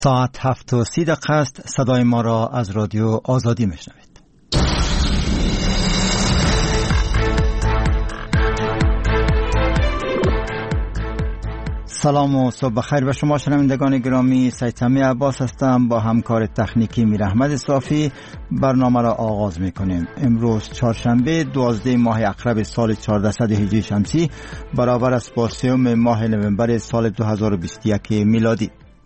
ساعت 7:30 است. صدای ما را از رادیو آزادی میشنوید. سلام و صبح بخیر به شما شنوندگان گرامی. سید سمیع عباس هستم. با همکار تکنیکی میر احمد صافی برنامه را آغاز میکنیم. امروز چهارشنبه 12 ماه اقرب سال 1400 هجری شمسی برابر است با 3 ماه نوامبر سال 2021 میلادی.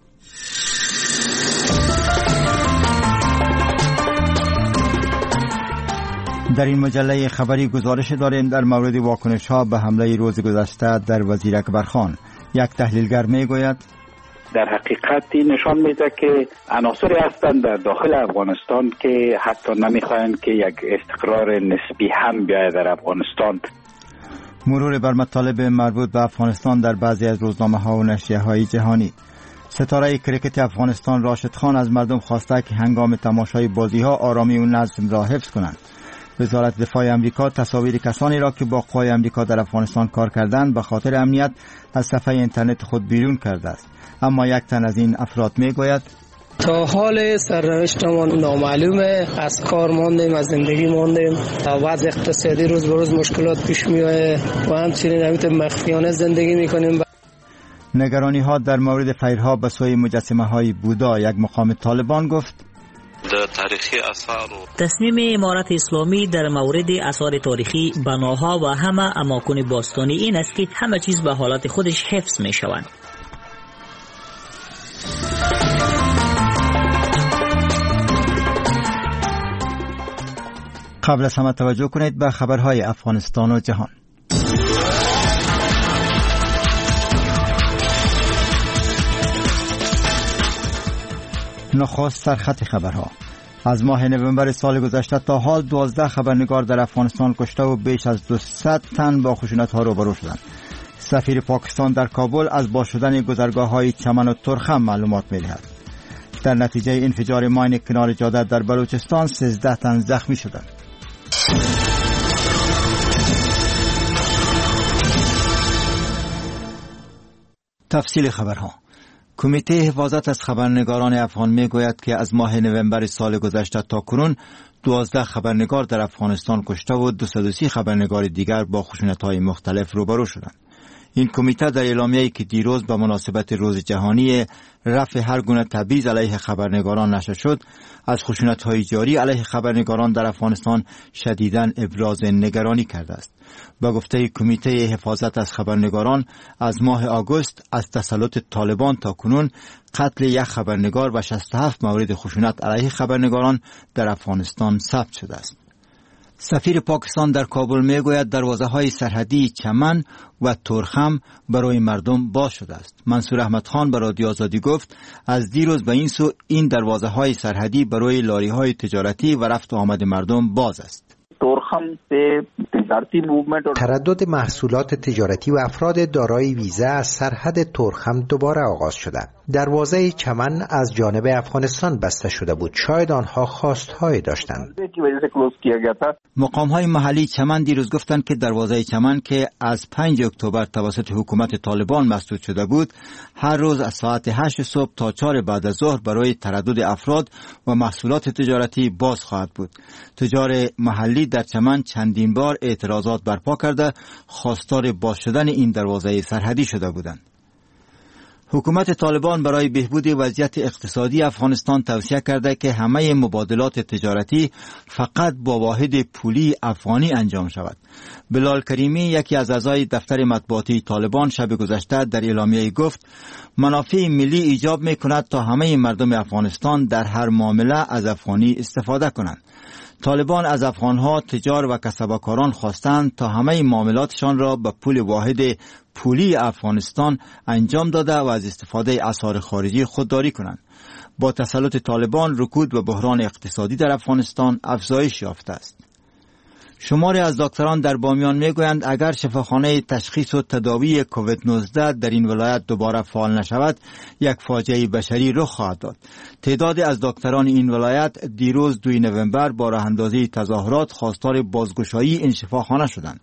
در این مجله خبری گزارش داریم در مورد واکنش ها به حمله روز گذشته در وزیر اکبرخان. یک تحلیلگر میگوید در حقیقت این نشان میده که عناصری هستند در داخل افغانستان که حتی نمیخواهند که یک استقرار نسبی هم بیاید در افغانستان. مرور بر مطالب مربوط به افغانستان در بعضی از روزنامه ها و نشریه های جهانی. ستاره کرکت افغانستان راشد خان از مردم خواسته که هنگام تماشای بازی ها آرامی و نظم را حفظ کنند. وزارت دفاع امریکا تصاویر کسانی را که با قوای امریکا در افغانستان کار کردند به خاطر امنیت از صفحه اینترنت خود بیرون کرده است. اما یک تن از این افراد میگوید تا حال سرنوشتمان نامعلومه، از کار ماندیم، از زندگی ماندیم، وضع اقتصادی روز به روز مشکلات پیش میاد و همچنین همیت مخفیانه زندگی میکنیم. نگرانی ها در مورد فیرها به سوی مجسمه های بودا. یک مقام طالبان گفت تاریخی آثار تصمیم امارت اسلامی در مورد آثار تاریخی، بناها و همه اماکن باستانی این است که همه چیز به حالت خودش حفظ می شوند. قبل از همه توجه کنید به خبرهای افغانستان و جهان. نخست سرخط خبرها. از ماه نوامبر سال گذشته تا حال 12 خبرنگار در افغانستان کشته و بیش از 200 تن با خشونت‌ها روبرو شدند. سفیر پاکستان در کابل از باز شدن گذرگاه‌های چمن و ترخم معلومات می‌دهد. در نتیجه انفجار ماین کنار جاده در بلوچستان 13 تن زخمی شدند. تفصیل خبرها. کمیته حفاظت از خبرنگاران افغان میگوید که از ماه نوامبر سال گذشته تا کنون 12 خبرنگار در افغانستان کشته و 230 خبرنگار دیگر با خشونت‌های مختلف روبرو شدند. این کمیته در اعلامیه‌ای که دیروز به مناسبت روز جهانی رفع هر گونه تبعیض علیه خبرنگاران نشر شد، از خشونت‌های جاری علیه خبرنگاران در افغانستان شدیداً ابراز نگرانی کرده است. با گفته کمیته حفاظت از خبرنگاران، از ماه آگوست از تسلط طالبان تا کنون قتل یک خبرنگار و 67 مورد خشونت علیه خبرنگاران در افغانستان ثبت شده است. سفیر پاکستان در کابل میگوید دروازه‌های سرحدی چمن و ترخم برای مردم باز شده است. منصور احمد خان به رادیو آزادی گفت از دیروز به این سو این دروازه‌های سرحدی برای لاری‌های تجارتی و رفت و آمد مردم باز است. تردد محصولات تجارتی و افراد دارای ویزا از سرحد ترخم دوباره آغاز شده. دروازه چمن از جانب افغانستان بسته شده بود. شاید آنها خواستهایی داشتند. مقام‌های محلی چمن دیروز گفتند که دروازه چمن که از 5 اکتبر توسط حکومت طالبان مسدود شده بود، هر روز از ساعت 8 صبح تا 4 بعد از ظهر برای تردد افراد و محصولات تجارتی باز خواهد بود. تجار محلی در چمن چندین بار اعتراضات برپا کرده خواستار باز شدن این دروازه سرحدی شده بودند. حکومت طالبان برای بهبود وضعیت اقتصادی افغانستان توصیه کرده که همه مبادلات تجارتی فقط با واحد پولی افغانی انجام شود. بلال کریمی، یکی از اعضای دفتر مطبوعاتی طالبان، شب گذشته در اعلامیه گفت منافع ملی ایجاب می‌کند تا همه مردم افغانستان در هر معامله از افغانی استفاده کنند. طالبان از افغانها تجار و کسبکاران خواستند تا همه معاملاتشان را به پول واحد پولی افغانستان انجام داده و از استفاده اسعار خارجی خودداری کنند. با تسلط طالبان رکود و بحران اقتصادی در افغانستان افزایش یافته است. شماری از دکتران در بامیان میگویند اگر شفاخانه تشخیص و تداوی کووید 19 در این ولایت دوباره فعال نشود، یک فاجعه بشری رخ خواهد داد. تعدادی از دکتران این ولایت دیروز 2 نوامبر با راه اندازی تظاهرات خواستار بازگشایی این شفاخانه شدند.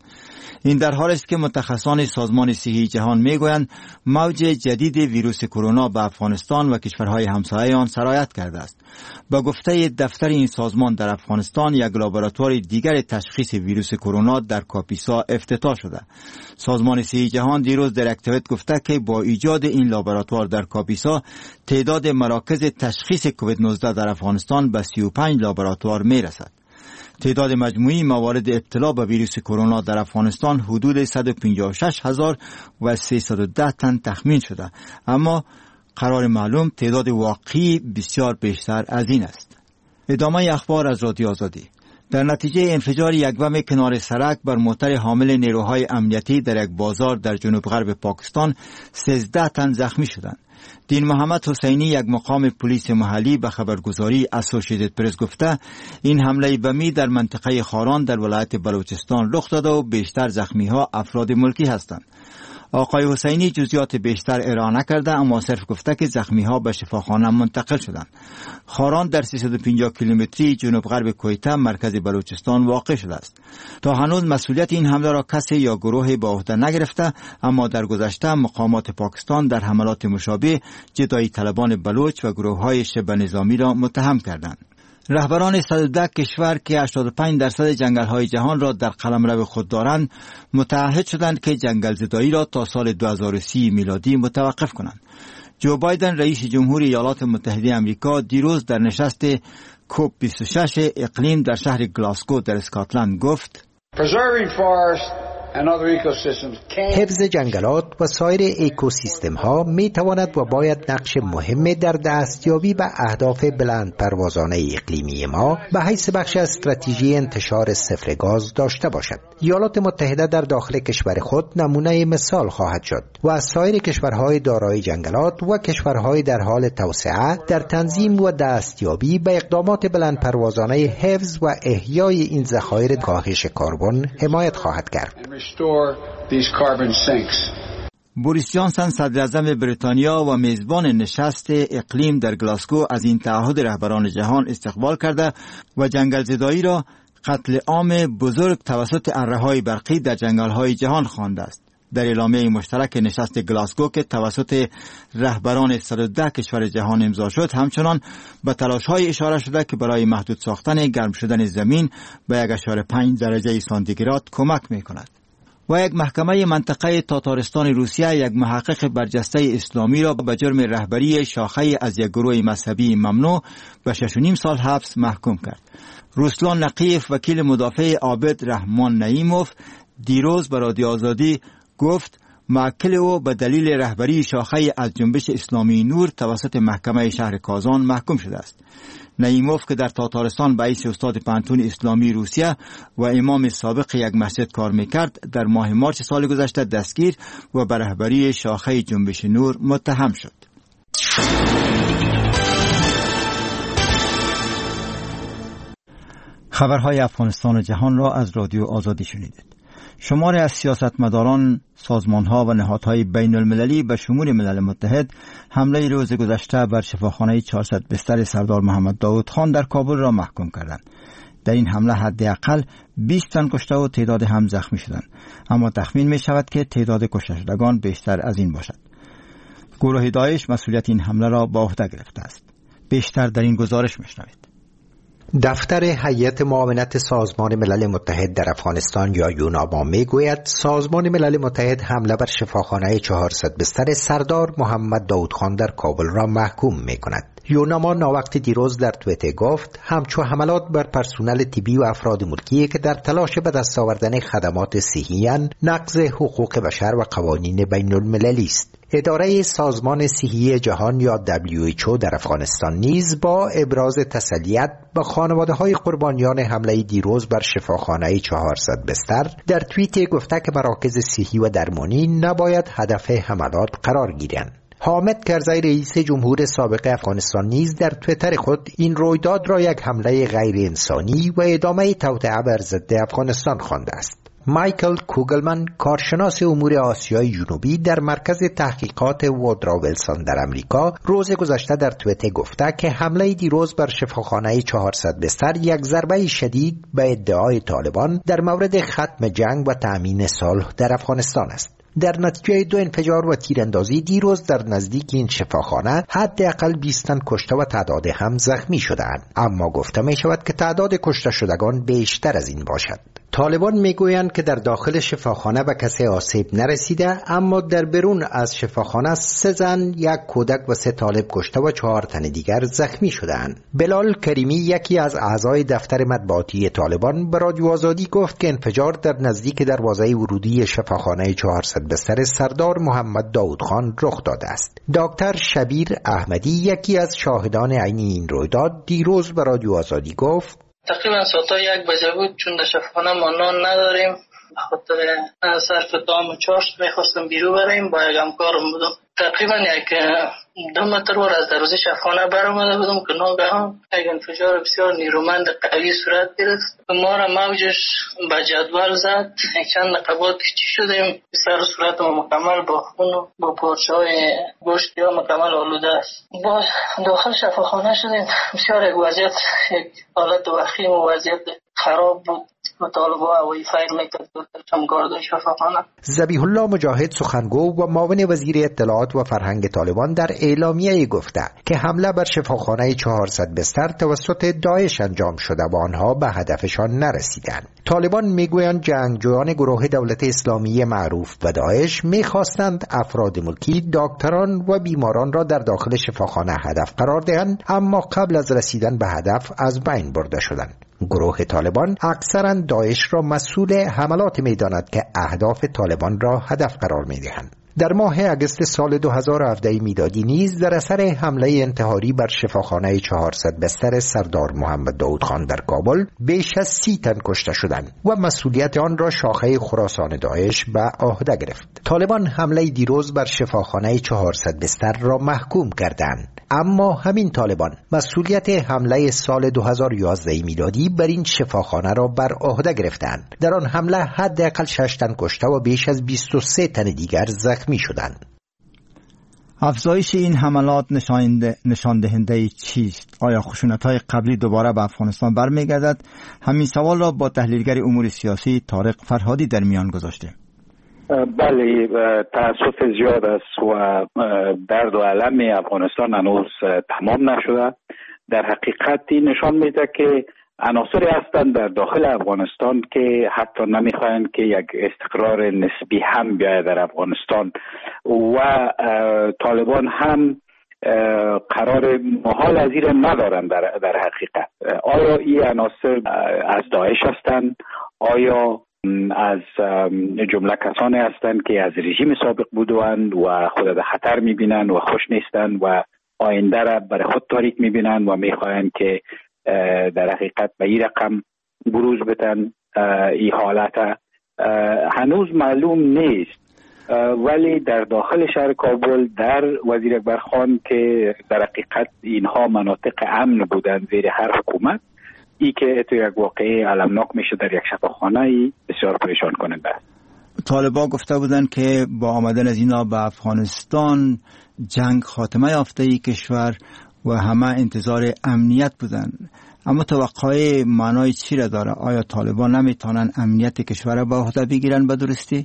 این در حالی است که متخصصان سازمان صحی جهان میگویند موج جدید ویروس کرونا به افغانستان و کشورهای همسایه آن سرایت کرده است. با گفته دفتر این سازمان در افغانستان، یک لابراتوار دیگر تشخیص ویروس کرونا در کاپیسا افتتاح شده. سازمان صحی جهان دیروز در اکتیویت گفته که با ایجاد این لابراتوار در کاپیسا، تعداد مراکز تشخیص کووید 19 در افغانستان به 35 لابراتوار میرسد. تعداد مجموعی موارد ابتلا به ویروس کرونا در افغانستان حدود 156,310 تن تخمین شده، اما قرار معلوم تعداد واقعی بسیار بیشتر از این است. ادامه اخبار از رادیو آزادی. در نتیجه انفجار یک بم کنار سړک بر موتر حامل نیروهای امنیتی در یک بازار در جنوب غرب پاکستان 13 تن زخمی شدند. دین محمد حسینی، یک مقام پلیس محلی، به خبرگزاری اسوسییتد پرس گفته این حمله بمی در منطقه خاران در ولایت بلوچستان رخ داده و بیشتر زخمی ها افراد ملکی هستند. آقای حسینی جزئیات بیشتر ارائه نکرده، اما صرف گفته که زخمی ها به شفاخانه منتقل شدند. خاران در 350 کیلومتری جنوب غرب کویته مرکز بلوچستان واقع شده است. تا هنوز مسئولیت این حمله را کسی یا گروهی به عهده نگرفته، اما در گذشته مقامات پاکستان در حملات مشابه جدایی طلبان بلوچ و گروه های شبه نظامی را متهم کردند. رهبران 110 کشور که 85% جنگل های جهان را در قلمرو خود دارند متعهد شدند که جنگل زدایی را تا سال 2030 میلادی متوقف کنند. جو بایدن رئیس جمهور ایالات متحده آمریکا دیروز در نشست کوپ 26 اقلیم در شهر گلاسگو در اسکاتلند گفت: حفظ جنگلات و سایر اکوسیستم ها می تواند و باید نقش مهم در دستیابی به اهداف بلند پروازانه اقلیمی ما به حیث بخش از استراتژی انتشار صفر گاز داشته باشد. ایالات متحده در داخل کشور خود نمونه مثال خواهد شد و از سایر کشورهای دارای جنگلات و کشورهای در حال توسعه در تنظیم و دستیابی به اقدامات بلند پروازانه حفظ و احیای این ذخایر کاهش کربن حمایت خواهد کرد. بوریس جانسون صدر اعظم بریتانیا و میزبان نشست اقلیم در گلاسگو از این تعهد رهبران جهان استقبال کرده و جنگل زدایی را قتل عام بزرگ توسط اره‌های برقی در جنگل‌های جهان خوانده است. در اعلامیه مشترک نشست گلاسگو که توسط رهبران 110 کشور جهان امضا شد، همچنان به تلاش‌های اشاره شده که برای محدود ساختن گرم شدن زمین به 1.5 درجه سانتیگراد کمک می‌کند. و یک محکمه منطقه تاتارستان روسیه یک محقق برجسته اسلامی را به جرم رهبری شاخه از یک گروه مذهبی ممنوع به 6.5 سال حبس محکوم کرد. روسلان نقیف، وکیل مدافع عابد رحمان نعیموف، دیروز به رادیو آزادی گفت موکل او به دلیل رهبری شاخه از جنبش اسلامی نور توسط محکمه شهر کازان محکوم شده است. نعیموف که در تاتارستان به حیث استاد پانتون اسلامی روسیه و امام سابق یک مسجد کار میکرد، در ماه مارس سال گذشته دستگیر و به رهبری شاخه جنبش نور متهم شد. خبرهای افغانستان و جهان را از رادیو آزادی شنیدید. شماری از سیاستمداران، سازمان‌ها و نهادهای بین المللی به شمول ملل متحد حمله روز گذشته بر شفاخانه 400 بستر سردار محمد داود خان در کابل را محکوم کردند. در این حمله حداقل 20 تن کشته و تعداد هم زخمی شدند، اما تخمین می شود که تعداد کشته شدگان بیشتر از این باشد. گروه داعش مسئولیت این حمله را به عهده گرفته است. بیشتر در این گزارش میشنوید. دفتر هیئت معاونت سازمان ملل متحد در افغانستان یا یوناما میگوید سازمان ملل متحد حمله بر شفاخانه 400 بستر سردار محمد داود خان در کابل را محکوم میکند. یوناما ناوقت دیروز در توییتر گفت همچو حملات بر پرسنل طبی و افراد ملکی که در تلاش به دست آوردن خدمات صحی نقض حقوق بشر و قوانین بین المللی است. اداره سازمان صحی جهان یا WHO در افغانستان نیز با ابراز تسلیت به خانواده‌های قربانیان حمله دیروز بر شفاخانه 400 بستر در توییت گفته که مراکز صحی و درمانی نباید هدف حملات قرار گیرند. حامد کرزی رئیس جمهور سابق افغانستان نیز در توییتر خود این رویداد را یک حمله غیر انسانی و ادامه توطئه بر ضد افغانستان خوانده است. مایکل کوگلمن، کارشناس امور آسیای جنوبی در مرکز تحقیقات وودرو ویلسون در امریکا، روز گذشته در توییتر گفته که حمله دیروز بر شفاخانه 400 بستر یک ضربه شدید به ادعای طالبان در مورد ختم جنگ و تأمین صلح در افغانستان است. در نتیجه 2 انفجار و تیراندازی دیروز در نزدیک این شفاخانه حداقل 20 تن کشته و تعداد هم زخمی شدند، اما گفته می شود که تعداد کشته شدگان بیشتر از این باشد. طالبان میگویند که در داخل شفاخانه به کسی آسیب نرسیده، اما در بیرون از شفاخانه 3 زن، 1 کودک و 3 طالب کشته و 4 تن دیگر زخمی شدند. بلال کریمی، یکی از اعضای دفتر مطبوعاتی طالبان، به رادیو آزادی گفت که انفجار در نزدیک دروازه ورودی شفاخانه 400 بستر سردار محمد داود خان رخ داده است. دکتر شبیر احمدی، یکی از شاهدان عینی این رویداد، دیروز به رادیو آزادی گفت تقریبا ساعت 1 بجه بود، چون در شفاخانه ما نان نداریم، خاطر صرف دام و چاشت میخواستم بیرون بریم، با یک همکارم بودم. تقریبا 2 متر از دروازه شفاخانه برآمده بودم که ناگهان یک انفجار بسیار نیرومند قوی صورت گرفت. ما را موجش به جدول زد، چند دقیقه چی شدیم، سر و صورت ما مکمل با خون و با پارچه‌های گوشت یا مکمل آلوده است. با داخل شفاخانه شدیم، بسیار یک وضعیت، یک حالت وخیم و وضعیت خراب بود. مطالبه هوایی فایر میکرد چمگارد شفاخانه. ذبیح الله مجاهد، سخنگو و معاون وزیر اطلاعات و فرهنگ طالبان، در اعلامیه گفته که حمله بر شفاخانه 400 بستر توسط داعش انجام شده و آنها به هدفشان نرسیدند. طالبان میگویند جنگجویان گروه دولت اسلامی معروف به داعش میخواستند افراد ملکی، دکتران و بیماران را در داخل شفاخانه هدف قرار دهند، اما قبل از رسیدن به هدف از بین برده شدند. گروه طالبان اکثرا داعش را مسئول حملات می‌داند که اهداف طالبان را هدف قرار می‌دهند. در ماه اگست سال 2017 میلادی نیز در اثر حمله انتحاری بر شفاخانه 400 بستر سردار محمد داود خان در کابل بیش از 30 تن کشته شدند و مسئولیت آن را شاخه خراسان داعش به عهده گرفت. طالبان حمله دیروز بر شفاخانه 400 بستر را محکوم کردند، اما همین طالبان مسئولیت حمله سال 2011 میلادی بر این شفاخانه را بر عهده گرفتند. در آن حمله حداقل 6 تن کشته و بیش از 23 تن دیگر زخمی شدند. افزایش این حملات نشان دهنده چیست؟ آیا خشونت‌های قبلی دوباره به افغانستان برمیگردد؟ همین سوال را با تحلیلگر امور سیاسی طارق فرهادی در میان گذاشته. بله، تأسف زیاد است و درد و علم افغانستان هنوز تمام نشده. در حقیقت این نشان میده که عناصری هستند در داخل افغانستان که حتی نمیخواهند که یک استقرار نسبی هم بیاید در افغانستان و طالبان هم قرار محال از این ندارند. در حقیقت آیا این عناصر از داعش هستند؟ آیا از جمله کسانی هستند که از رژیم سابق بودند و خود در خطر میبینند و خوش نیستند و آینده را برای خود تاریک میبینند و میخواهند که در حقیقت به این رقم بروز بدن؟ این حالت هنوز معلوم نیست، ولی در داخل شهر کابل در وزیر اکبر خان که در حقیقت اینها مناطق امن بودند زیر هر حکومت، ای که تو یک واقعه علمناک میشه در یک شفاخانه بسیار پریشان کننده است. طالبان گفته بودند که با آمدن از اینا به افغانستان جنگ خاتمه یافته ای کشور و همه انتظار امنیت بودند، اما توقع معنای چی را داره؟ آیا طالبان نمیتونن امنیت کشور را به عهده بگیرن به درستی؟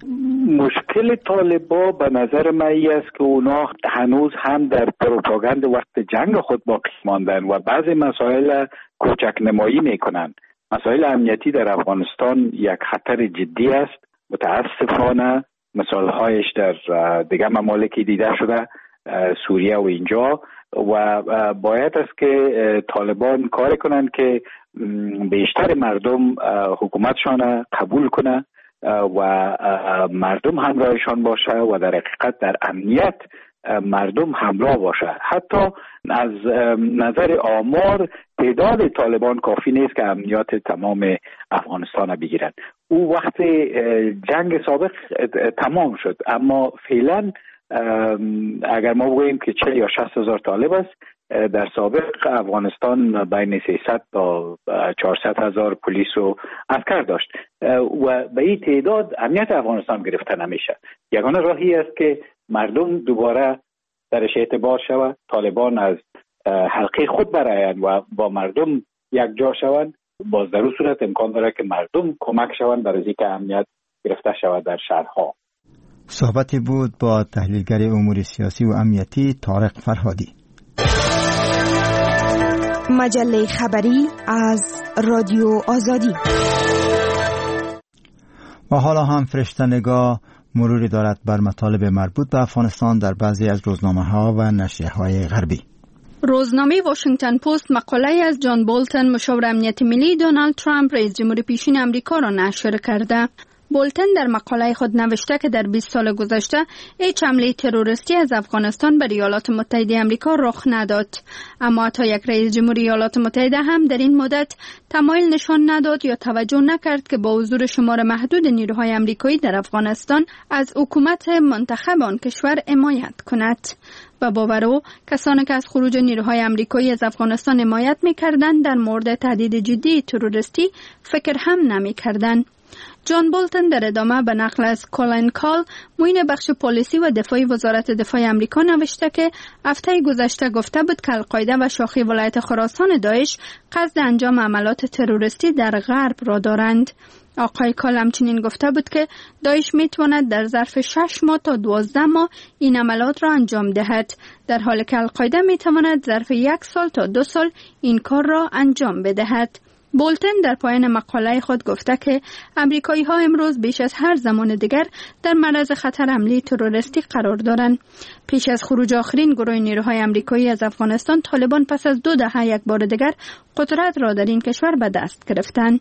مشکل طالبان به نظر من است که اونا هنوز هم در پروپاگاند وقت جنگ خود باقی ماندن و بعضی مسائل کوچک نمایی میکنن. مسائل امنیتی در افغانستان یک خطر جدی است. متاسفانه مثالهایش در دیگه ممالکی دیده شده، سوریه و اینجا، و باید است که طالبان کار کنند که بیشتر مردم حکومتشان قبول کنه و مردم همراهشان باشه و در حقیقت در امنیت مردم همراه باشه. حتی از نظر آمار تعداد طالبان کافی نیست که امنیت تمام افغانستان بگیرند. او وقت جنگ سابق تمام شد، اما فعلا اگر ما بگوییم که 40 یا 60 هزار طالب است، در سابق افغانستان بین 300 تا 400 هزار پلیس و عسکر داشت و به این تعداد امنیت افغانستان گرفته نمیشه. یگانه راهی است که مردم دوباره درش اعتبار شود، طالبان از حلقه خود برآیند و با مردم یک جا شوند. باز در اون صورت امکان داره که مردم کمک شوند در اینکه امنیت گرفته شود در شهرها. صحبتی بود با تحلیلگر امور سیاسی و امنیتی طارق فرهادی. مجله خبری از رادیو آزادی. و حالا هم فرشته‌نگاه مروری دارد بر مطالب مربوط به افغانستان در بعضی از روزنامه‌ها و نشریه‌های غربی. روزنامه واشنگتن پست مقاله از جان بولتن مشاور امنیت ملی دونالد ترامپ رئیس جمهور پیشین آمریکا را نشر کرده. بولتن در مقاله خود نوشته که در 20 سال گذشته هیچ حمله تروریستی از افغانستان به ایالات متحده آمریکا رخ نداد، اما حتی یک رئیس جمهور ایالات متحده هم در این مدت تمایل نشان نداد یا توجه نکرد که با حضور شمار محدود نیروهای آمریکایی در افغانستان از حکومت منتخب آن کشور حمایت کند. و باور او کسانی که از خروج نیروهای آمریکایی از افغانستان حمایت می‌کردند در مورد تهدید جدی تروریستی فکر هم نمی‌کردند. جان بولتن در ادامه به نقل از کولین کال معین بخش پلیسی و دفاعی وزارت دفاع آمریکا نوشته که هفته گذشته گفته بود که القاعده و شاخه ولایت خراسان داعش قصد انجام عملیات تروریستی در غرب را دارند. آقای کال همچنین گفته بود که داعش میتواند در ظرف 6 ماه تا 12 ماه این عملیات را انجام دهد، در حالی که القاعده میتواند ظرف 1 سال تا 2 سال این کار را انجام بدهد. بولتن در پایان مقاله خود گفته که امریکایی ها امروز بیش از هر زمان دیگر در معرض خطر حمله تروریستی قرار دارند. پیش از خروج آخرین گروه نیروهای امریکایی از افغانستان، طالبان پس از 2 دهه یک بار دیگر قدرت را در این کشور به دست گرفتند.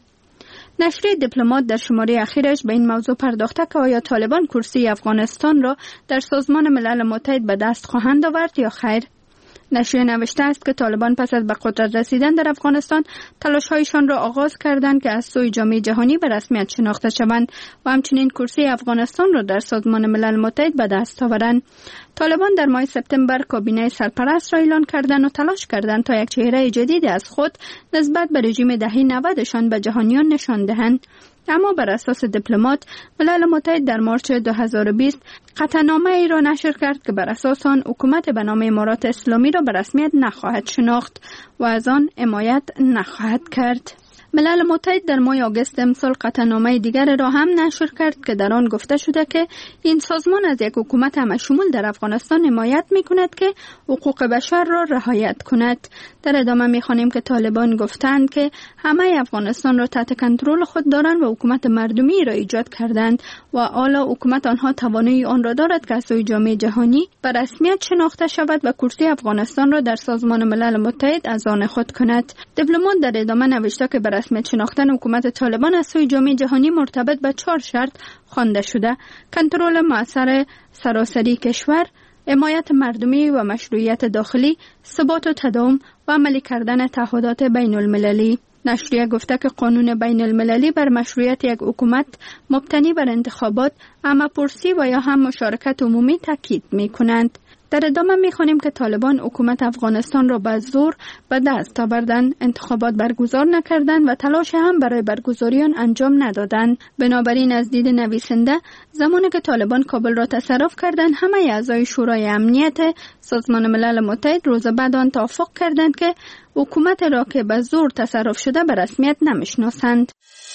نشریه دیپلمات در شماره اخیرش به این موضوع پرداخته که آیا طالبان کرسی افغانستان را در سازمان ملل متحد به دست خواهند آورد یا خیر. نشریه نوشته است که طالبان پس از به قدرت رسیدن در افغانستان تلاش‌هایشان را آغاز کردند که از سوی جامعه جهانی به رسمیت شناخته شوند و همچنین کرسی افغانستان را در سازمان ملل متحد به دست آورند. طالبان در ماه سپتامبر کابینه سرپرست را اعلان کردند و تلاش کردند تا یک چهره جدید از خود نسبت به رژیم دهه 90شان به جهانیان نشان دهند. اما بر اساس دیپلمات، ملل متحد در مارچ 2020 قطعنامه ای را نشر کرد که بر اساس آن حکومت به نام امارات اسلامی را به رسمیت نخواهد شناخت و از آن حمایت نخواهد کرد. ملل متحد در ماه آگوست امسال قطعنامه دیگر را هم نشر کرد که در آن گفته شده که این سازمان از یک حکومت همشمول در افغانستان حمایت می‌کند که حقوق بشر را رعایت کند. در ادامه می‌خوانیم که طالبان گفتند که همه افغانستان را تحت کنترل خود دارند و حکومت مردمی را ایجاد کردند و حالا حکومت آنها توانایی آن را دارد که از سوی جامعه جهانی به رسمیت شناخته شود و کرسی افغانستان را در سازمان ملل متحد از آن خود کند. دیپلمات در ادامه نوشته که بر رسمیت شناختن حکومت طالبان از سوی جامعه جهانی مرتبط به 4 شرط خوانده شده: کنترل مؤثر سراسری کشور، حمایت مردمی و مشروعیت داخلی، ثبات و تداوم و عملی کردن تعهدات بین المللی. نشریه گفته که قانون بین المللی بر مشروعیت یک حکومت مبتنی بر انتخابات، همه‌پرسی و یا هم مشارکت عمومی تاکید می‌کنند. در ادامه می‌خوانیم که طالبان حکومت افغانستان را به زور به دست آوردند، انتخابات برگزار نکردند و تلاش هم برای برگزاری آن انجام ندادند. بنابراین از دید نویسنده، زمانی که طالبان کابل را تصرف کردند، همه اعضای شورای امنیت سازمان ملل متحد روز بعد آن توافق کردند که حکومت را که به زور تصرف شده به رسمیت نمی‌شناسند.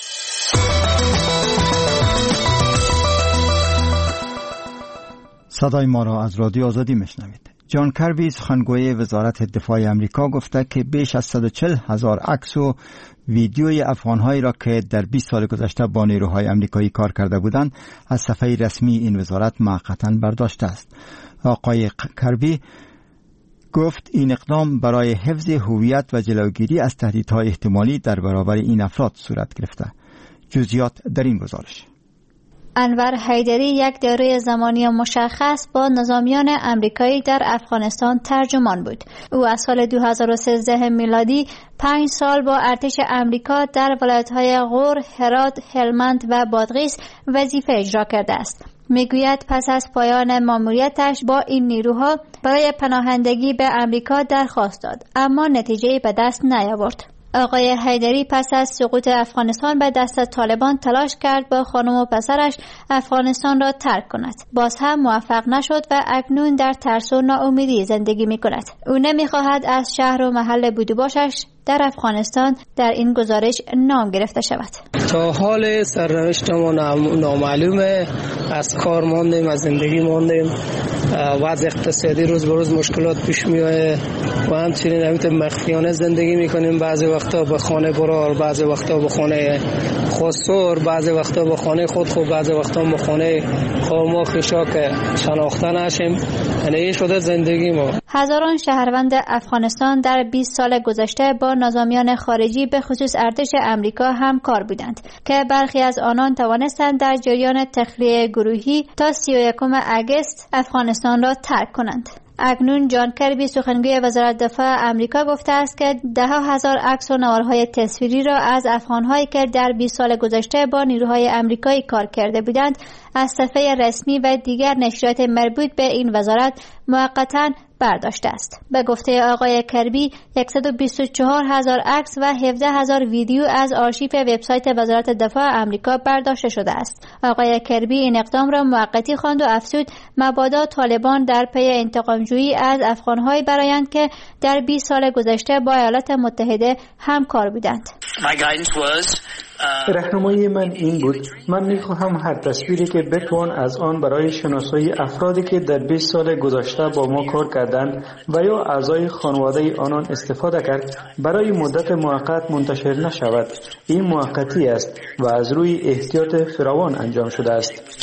صدای ما را از رادیو آزادی میشنوید. جان کربی سخنگوی وزارت دفاع آمریکا گفته که بیش از 140,000 عکس و ویدیوی افغان‌هایی را که در 20 سال گذشته با نیروهای آمریکایی کار کرده بودند از صفحه رسمی این وزارت موقتاً برداشته است. آقای کربی گفت این اقدام برای حفظ هویت و جلوگیری از تهدیدهای احتمالی در برابر این افراد صورت گرفته. جزئیات در این گزارش. انور حیدری یک دوره زمانی مشخص با نظامیان امریکایی در افغانستان ترجمان بود. او از سال 2013 میلادی 5 سال با ارتش امریکا در ولایت‌های غور، هرات، هلمند و بادغیس وظیفه اجرا کرده است. میگوید پس از پایان ماموریتش با این نیروها برای پناهندگی به امریکا درخواست داد، اما نتیجه‌ای به دست نیاورد. آقای حیدری پس از سقوط افغانستان به دست طالبان تلاش کرد با خانم و پسرش افغانستان را ترک کند. باز هم موفق نشد و اکنون در ترس و ناامیدی زندگی می کند. او نمی‌خواهد از شهر و محل بودوباشش در افغانستان در این گزارش نام گرفته شود. تا حال سرنوشت ما نامعلومه. از کار ماندیم، از زندگی ماندیم. وضع اقتصادی روز به روز مشکلات پیش میاد و همچنین همین مخفیانه زندگی میکنیم. بعضی وقتا به خانه برار، بعضی وقتا به خانه خسور، بعضی وقتا به خانه خود خوب، بعضی وقتا به خانه قوم و خشاک شناخته نشیم. یعنی شده زندگی ما. هزاران شهروند افغانستان در 20 سال گذشته با نظامیان خارجی به خصوص ارتش امریکا همکار بودند که برخی از آنان توانستند در جریان تخلیه گروهی تا 31 اگست افغانستان را ترک کنند. اکنون جان کربی سخنگوی وزارت دفاع امریکا گفته است که ده‌ها هزار عکس و نوارهای تصویری را از افغان‌هایی که در 20 سال گذشته با نیروهای امریکایی کار کرده بودند از صفحه رسمی و دیگر نشریات مربوط به این وزارت موقتاً برداشته است. به گفته آقای کربی 124,000 عکس و 17,000 ویدیو از آرشیو وبسایت وزارت دفاع امریکا برداشته شده است. آقای کربی این اقدام را موقتی خواند و افزود مبادا طالبان در پی انتقام‌جویی از افغان‌های برآیند که در 20 سال گذشته با ایالات متحده همکار بودند. راهنمایی من این بود. من می‌خواهم هر تصویری که بتوان از آن برای شناسایی افرادی که در 20 سال گذشته با ما کار کردند و یا اعضای خانواده آنان استفاده کرد برای مدت موقت منتشر نشود. این موقتی است و از روی احتیاط فراوان انجام شده است.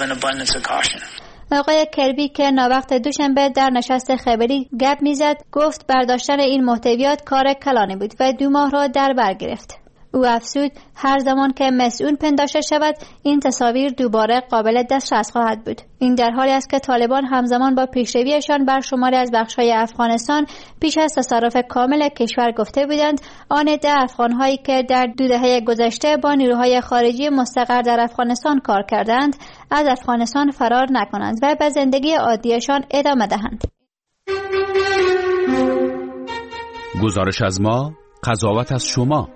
آقای کربی که ناوقت دوشنبه در نشست خبری گپ میزد گفت برداشتن این محتویات کار کلانی بود و 2 ماه را در بر گرفت. او افزود هر زمان که مسئول پنداشته شود این تصاویر دوباره قابل دسترس خواهد بود. این در حالی است که طالبان همزمان با پیشرویشان بر شماری از بخش‌های افغانستان پیش از تصرف کامل کشور گفته بودند آن عده افغان‌هایی که در 2 دهه گذشته با نیروهای خارجی مستقر در افغانستان کار کردند از افغانستان فرار نکنند و به زندگی عادیشان ادامه دهند. گزارش از ما، قضاوت از شما.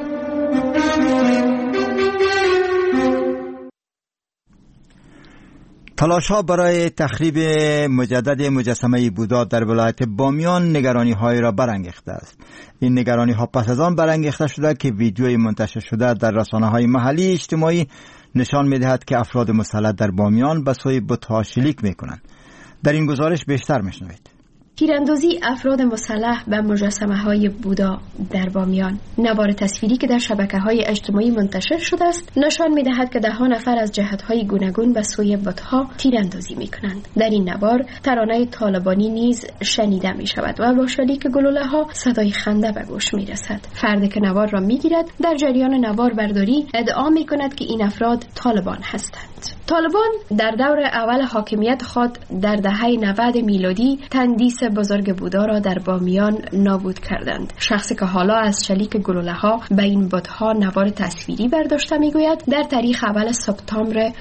تلاش‌ها برای تخریب مجدد مجسمه بودا در ولایت بامیان نگرانی‌های را برانگیخته است. این نگرانی‌ها پس از آن برانگیخته شده که ویدیوی منتشر شده در رسانه‌های محلی اجتماعی نشان می‌دهد که افراد مسلح در بامیان به سوی بت‌ها شلیک می‌کنند. در این گزارش بیشتر می‌شنوید. تیراندازی افراد مسلح به مجسمه‌های بودا در بامیان. نوار تصویری که در شبکه‌های اجتماعی منتشر شده است نشان می‌دهد که 10 نفر از جهت‌های گوناگون به سوی بت‌ها تیراندازی می‌کنند. در این نوار ترانه طالبانی نیز شنیده می‌شود و با شلیک گلوله‌ها صدای خنده به گوش می‌رسد. فردی که نوار را می‌گیرد در جریان نوار برداری ادعا می‌کند که این افراد طالبان هستند. طالبان در دور اول حاکمیت خود در دهه 90 میلادی تندیس بزرگ بودا را در بامیان نابود کردند. شخصی که حالا از شلیک گلوله‌ها به این بت‌ها نوار تصویری برداشته میگوید در تاریخ اول سپتامبر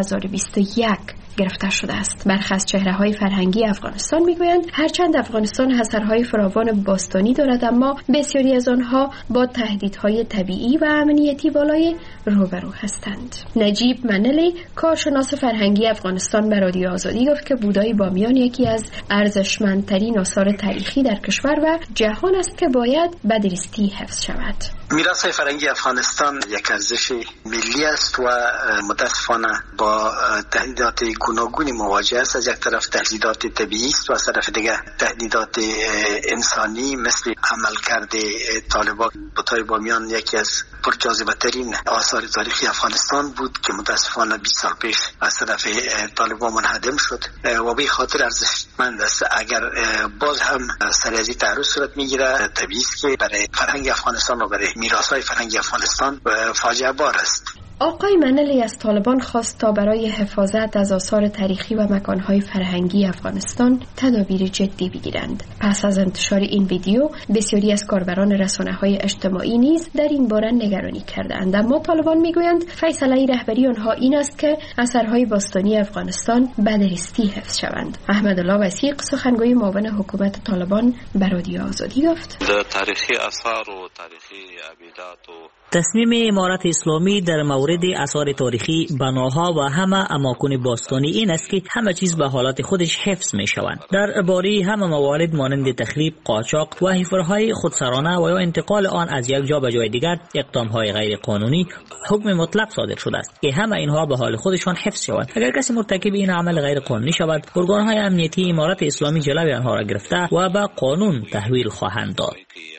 2021 گرفتار شده است. برخی از چهره‌های فرهنگی افغانستان میگویند هرچند افغانستان اثرهای فراوان باستانی دارد اما بسیاری از آنها با تهدیدهای طبیعی و امنیتی بالای روبرو هستند. نجیب منلی کارشناس فرهنگی افغانستان به رادیو آزادی گفت که بودای بامیان یکی از ارزشمندترین آثار تاریخی در کشور و جهان است که باید به درستی حفظ شود. میراث فرهنگی افغانستان یک ارزش ملی است و متاسفانه با تهدیدات گوناگونی مواجه است. از یک طرف تهدیدات طبیعی است و از طرف دیگر تهدیدات انسانی مثل عملکرد طالبان. بت‌های بامیان یکی از پرجاذبه ترین آثار تاریخی افغانستان بود که متاسفانه 20 سال پیش از طرف طالبان منهدم شد و به خاطر ارزشمند است. اگر باز هم سرازی تعرض صورت میگیره طبیعی است که برای فرهنگ افغانستان و برای میراث‌های فرهنگی افغانستان فاجعه بار است. آقای منلی از طالبان خواست تا برای حفاظت از آثار تاریخی و مکانهای فرهنگی افغانستان تدابیر جدی بگیرند. پس از انتشار این ویدیو بسیاری از کاربران رسانه‌های اجتماعی نیز در این باره نگرانی کردند، اما طالبان میگویند فیصله رهبری آنها این است که اثرهای باستانی افغانستان به درستی حفظ شوند. احمدالله وثیق سخنگوی معاون حکومت طالبان به رادیو آزادی گفت: تاریخی آثار و تاریخی عبیدات و تصمیم امارت اسلامی در مورد آثار تاریخی، بناها و همه اماکن باستانی این است که همه چیز به حالت خودش حفظ می شوند. در باره همه موارد مانند تخریب، قاچاق و حفرهای خودسرانه و یا انتقال آن از یک جا به جای دیگر، اقدامهای غیر قانونی، حکم مطلق صادر شده است که همه اینها به حال خودشان حفظ شوند. اگر کسی مرتکب این عمل غیر قانونی شود، ارگانهای امنیتی امارت اسلامی جلوی آنها را گرفته و به قانون تحویل خواهند داد.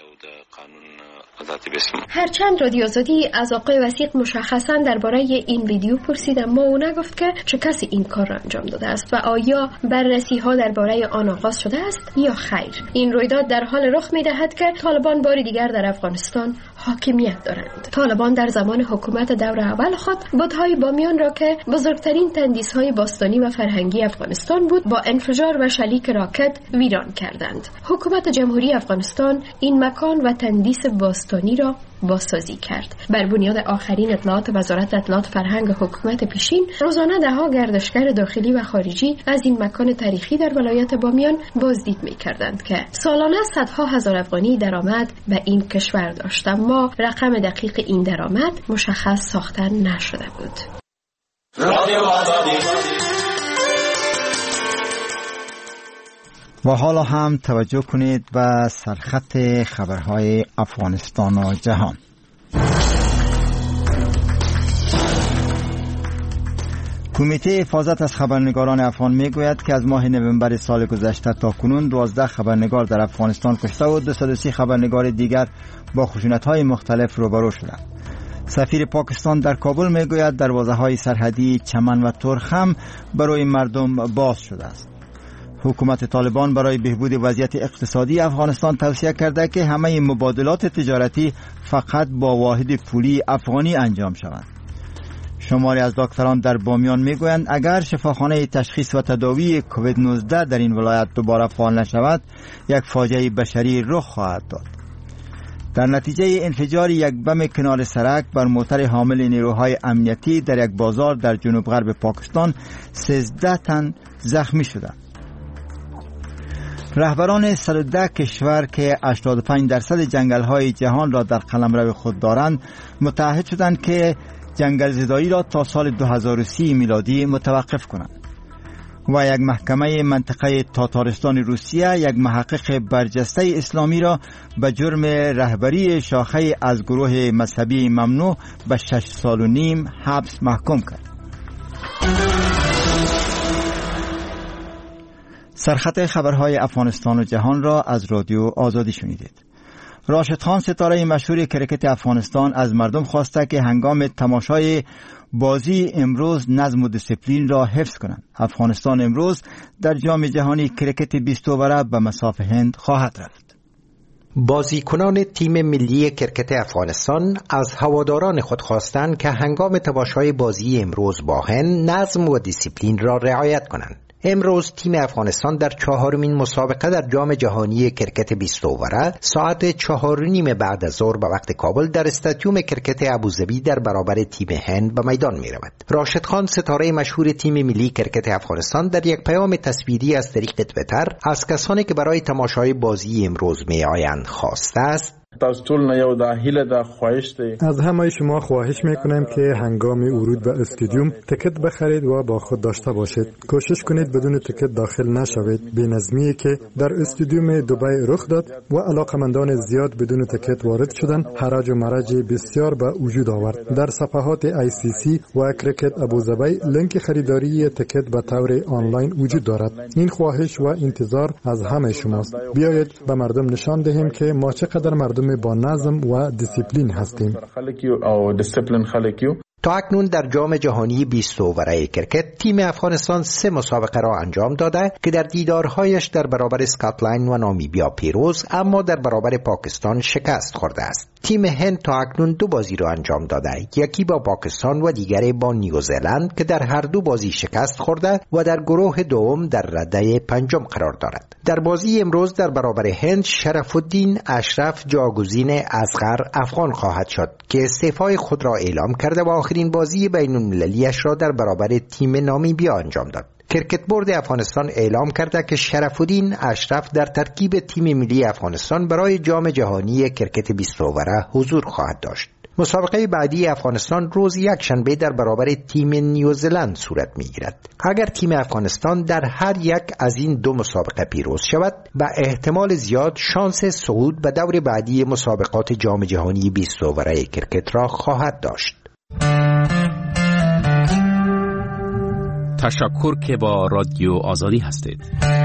هرچند رادیو آزادی از آقای وثیق مشخصا درباره این ویدیو پرسید، اما او نگفت که چه کسی این کار را انجام داده است و آیا بررسی ها درباره آن آغاز شده است یا خیر. این رویداد در حال رخ می دهد که طالبان بار دیگر در افغانستان حاکمیت دارند. طالبان در زمان حکومت دور اول خود بت‌های بامیان را که بزرگترین تندیس‌های باستانی و فرهنگی افغانستان بود، با انفجار و شلیک راکت ویران کردند. حکومت جمهوری افغانستان این مکان و تندیس باستانی را بازسازی کرد. بر بنیاد آخرین اطلاعات وزارت اطلاعات فرهنگ حکومت پیشین، روزانه دهها گردشگر داخلی و خارجی از این مکان تاریخی در ولایت بامیان بازدید می‌کردند که سالانه صدها هزار افغانی درآمد به این کشور داشت، اما رقم دقیق این درآمد مشخص ساخته نشده بود. و حالا هم توجه کنید به سرخط خبرهای افغانستان و جهان. کمیته حفاظت از خبرنگاران افغان میگوید که از ماه نوامبر سال گذشته تا کنون 12 خبرنگار در افغانستان کشته و 230 خبرنگار دیگر با خشونت‌های مختلف روبرو شدند. سفیر پاکستان در کابل میگوید دروازه‌های سرحدی چمن و ترخم برای مردم باز شده است. حکومت طالبان برای بهبود وضعیت اقتصادی افغانستان توصیه کرده که همه مبادلات تجارتی فقط با واحد پولی افغانی انجام شوند. شماری از دکتران در بامیان میگویند اگر شفاخانه تشخیص و تداوی کووید 19 در این ولایت دوباره فعال نشود، یک فاجعه بشری رخ خواهد داد. در نتیجه انفجار یک بم کنار سرک بر موتر حامل نیروهای امنیتی در یک بازار در جنوب غرب پاکستان 13 تن زخمی شدند. رهبران 110 کشور که 85% جنگل‌های جهان را در قلمرو خود دارند متعهد شدند که جنگل زدایی را تا سال 2030 میلادی متوقف کنند. و یک محکمه منطقه تاتارستان روسیه یک محقق برجسته اسلامی را به جرم رهبری شاخه از گروه مذهبی ممنوع به 6 سال و نیم حبس محکوم کرد. سرخط خبرهای افغانستان و جهان را از رادیو آزادی شنیدید. راشد خان ستاره مشهور کرکت افغانستان از مردم خواسته که هنگام تماشای بازی امروز نظم و دیسیپلین را حفظ کنند. افغانستان امروز در جام جهانی کرکت 20 اووره به مصاف هند خواهد رفت. بازیکنان تیم ملی کرکت افغانستان از هواداران خود خواستند که هنگام تماشای بازی امروز با هند نظم و دیسیپلین را رعایت کنند. امروز تیم افغانستان در 4مین مسابقه در جام جهانی کرکت 20 اووره ساعت 4:30 بعد از ظهر به وقت کابل در استادیوم کرکت ابوظبی در برابر تیم هند به میدان می رود. راشد خان ستاره مشهور تیم ملی کرکت افغانستان در یک پیام تصویری از طریق توییتر از کسانی که برای تماشای بازی امروز می آیند خواسته است: از همه شما خواهش میکنم که هنگام ورود به استادیوم تکت بخرید و با خود داشته باشید. کوشش کنید بدون تکت داخل نشوید. بی‌نظمی که در استادیوم دبی رخ داد و علاقمندان زیاد بدون تکت وارد شدن حراج و مرج بسیار به وجود آورد. در صفحات ICC و کرکت ابوظبی لینک خریداری تکت به طور آنلاین وجود دارد. این خواهش و انتظار از همه شماست. بیایید به مردم نشان دهیم که ما چقدر مردم با نظم و دیسیپلین هستیم. تا اکنون در جام جهانی 20 اووره کرکت تیم افغانستان 3 مسابقه را انجام داده که در دیدارهایش در برابر اسکاتلند و نامیبیا پیروز، اما در برابر پاکستان شکست خورده است. تیم هند تا اکنون 2 بازی را انجام داده، یکی با پاکستان و دیگری با نیوزلند که در هر 2 بازی شکست خورده و در گروه دوم در رده 5 قرار دارد. در بازی امروز در برابر هند شرف الدین اشرف جاگزین اصغر افغان خواهد شد که استعفای خود را اعلام کرده و آخرین بازی بین المللیش را در برابر تیم نامیبیا انجام داد. کرکت بورد افغانستان اعلام کرده که شرف الدین اشرف در ترکیب تیم ملی افغانستان برای جام جهانی کرکت 20 اووره حضور خواهد داشت. مسابقه بعدی افغانستان روز یکشنبه در برابر تیم نیوزلند صورت می‌گیرد. اگر تیم افغانستان در هر یک از این 2 مسابقه پیروز شود، به احتمال زیاد شانس صعود به دور بعدی مسابقات جام جهانی 20 اووره کرکت را خواهد داشت. تشکر که با رادیو آزادی هستید.